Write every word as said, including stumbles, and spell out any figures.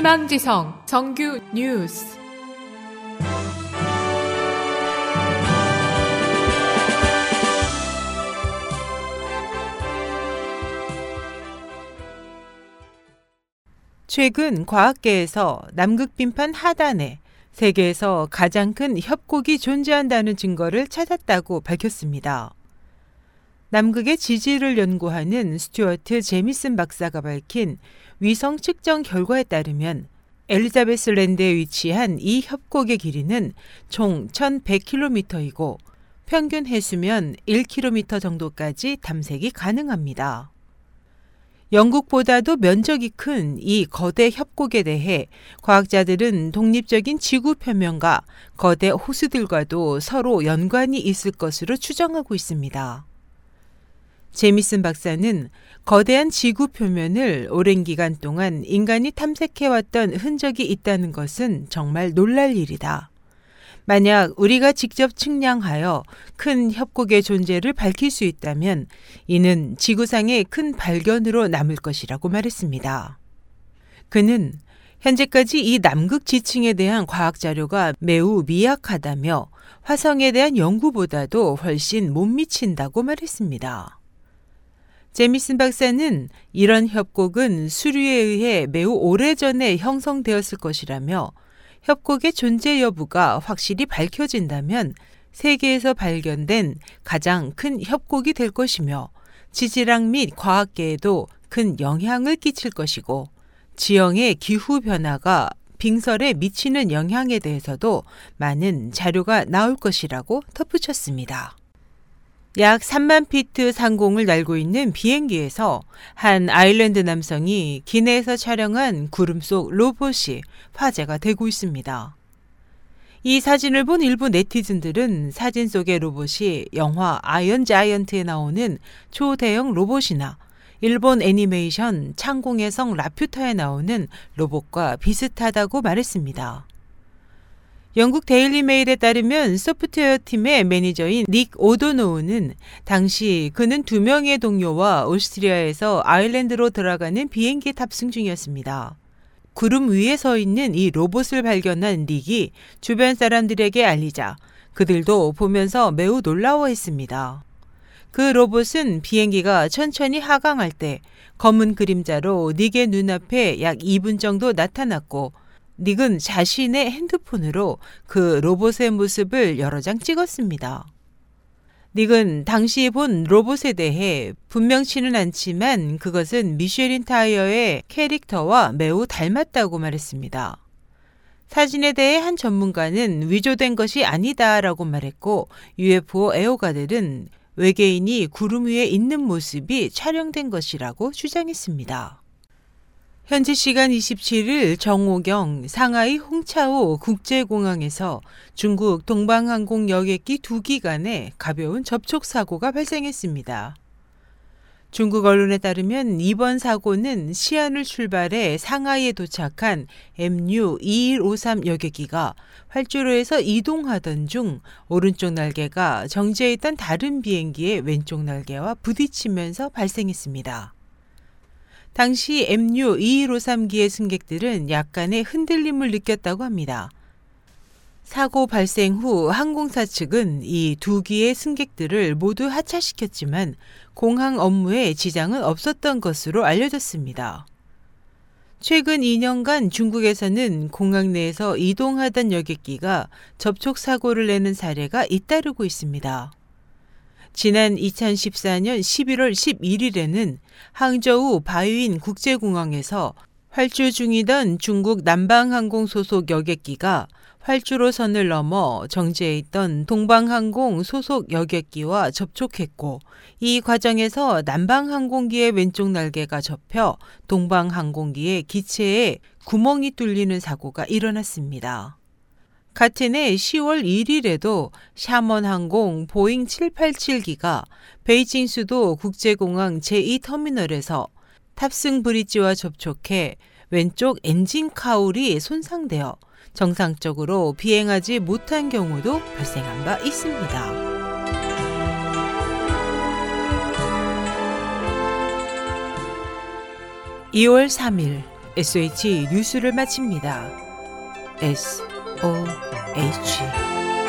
희망지성 정규 뉴스. 최근 과학계에서 남극 빙판 하단에 세계에서 가장 큰 협곡이 존재한다는 증거를 찾았다고 밝혔습니다. 남극의 지질을 연구하는 스튜어트 제미슨 박사가 밝힌 위성 측정 결과에 따르면 엘리자베스랜드에 위치한 이 협곡의 길이는 총 천백 킬로미터이고 평균 해수면 일 킬로미터 정도까지 탐색이 가능합니다. 영국보다도 면적이 큰 이 거대 협곡에 대해 과학자들은 독립적인 지구 표면과 거대 호수들과도 서로 연관이 있을 것으로 추정하고 있습니다. 제미슨 박사는 거대한 지구 표면을 오랜 기간 동안 인간이 탐색해왔던 흔적이 있다는 것은 정말 놀랄 일이다. 만약 우리가 직접 측량하여 큰 협곡의 존재를 밝힐 수 있다면 이는 지구상의 큰 발견으로 남을 것이라고 말했습니다. 그는 현재까지 이 남극 지층에 대한 과학 자료가 매우 미약하다며 화성에 대한 연구보다도 훨씬 못 미친다고 말했습니다. 제미슨 박사는 이런 협곡은 수류에 의해 매우 오래전에 형성되었을 것이라며 협곡의 존재 여부가 확실히 밝혀진다면 세계에서 발견된 가장 큰 협곡이 될 것이며 지질학 및 과학계에도 큰 영향을 끼칠 것이고 지형의 기후 변화가 빙설에 미치는 영향에 대해서도 많은 자료가 나올 것이라고 덧붙였습니다. 약 삼만 피트 상공을 날고 있는 비행기에서 한 아일랜드 남성이 기내에서 촬영한 구름 속 로봇이 화제가 되고 있습니다. 이 사진을 본 일부 네티즌들은 사진 속의 로봇이 영화 아이언 자이언트에 나오는 초대형 로봇이나 일본 애니메이션 창공의 성 라퓨타에 나오는 로봇과 비슷하다고 말했습니다. 영국 데일리 메일에 따르면 소프트웨어 팀의 매니저인 닉 오도노우는 당시 그는 두 명의 동료와 오스트리아에서 아일랜드로 들어가는 비행기에 탑승 중이었습니다. 구름 위에 서 있는 이 로봇을 발견한 닉이 주변 사람들에게 알리자 그들도 보면서 매우 놀라워했습니다. 그 로봇은 비행기가 천천히 하강할 때 검은 그림자로 닉의 눈앞에 약 이 분 정도 나타났고 닉은 자신의 핸드폰으로 그 로봇의 모습을 여러 장 찍었습니다. 닉은 당시 본 로봇에 대해 분명치는 않지만 그것은 미쉐린 타이어의 캐릭터와 매우 닮았다고 말했습니다. 사진에 대해 한 전문가는 위조된 것이 아니다라고 말했고 유에프오 애호가들은 외계인이 구름 위에 있는 모습이 촬영된 것이라고 주장했습니다. 현지 시간 이십칠 일 정오경 상하이 홍차오 국제공항에서 중국 동방항공 여객기 두 기간에 가벼운 접촉 사고가 발생했습니다. 중국 언론에 따르면 이번 사고는 시안을 출발해 상하이에 도착한 엠유 이일오삼 여객기가 활주로에서 이동하던 중 오른쪽 날개가 정지해 있던 다른 비행기의 왼쪽 날개와 부딪히면서 발생했습니다. 당시 엠유 이일오삼 기의 승객들은 약간의 흔들림을 느꼈다고 합니다. 사고 발생 후 항공사 측은 이 두 기의 승객들을 모두 하차시켰지만 공항 업무에 지장은 없었던 것으로 알려졌습니다. 최근 이 년간 중국에서는 공항 내에서 이동하던 여객기가 접촉 사고를 내는 사례가 잇따르고 있습니다. 지난 이천십사 년 십일월 십일일에는 항저우 바유인 국제공항에서 활주 중이던 중국 남방항공 소속 여객기가 활주로 선을 넘어 정지해 있던 동방항공 소속 여객기와 접촉했고 이 과정에서 남방항공기의 왼쪽 날개가 접혀 동방항공기의 기체에 구멍이 뚫리는 사고가 일어났습니다. 같은 해 시월 일일에도 샤먼항공 보잉 칠팔칠 기가 베이징 수도 국제공항 제이 터미널에서 탑승 브릿지와 접촉해 왼쪽 엔진 카울이 손상되어 정상적으로 비행하지 못한 경우도 발생한 바 있습니다. 이월 삼일 에스오에이치 뉴스를 마칩니다. 에스오에이치